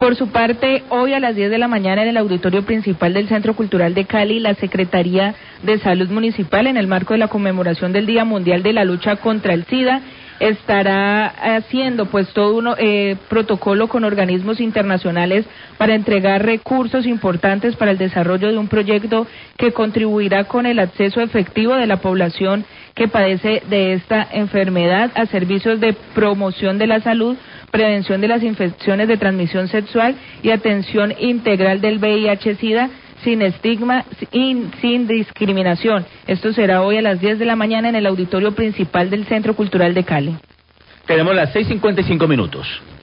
Por su parte, hoy a las 10 de la mañana en el auditorio principal del Centro Cultural de Cali, la Secretaría de Salud Municipal, en el marco de la conmemoración del Día Mundial de la Lucha contra el SIDA, estará haciendo pues todo un protocolo con organismos internacionales para entregar recursos importantes para el desarrollo de un proyecto que contribuirá con el acceso efectivo de la población que padece de esta enfermedad a servicios de promoción de la salud, prevención de las infecciones de transmisión sexual y atención integral del VIH-Sida sin estigma y sin discriminación. Esto será hoy a las 10 de la mañana en el auditorio principal del Centro Cultural de Cali. Tenemos las 6:55 minutos.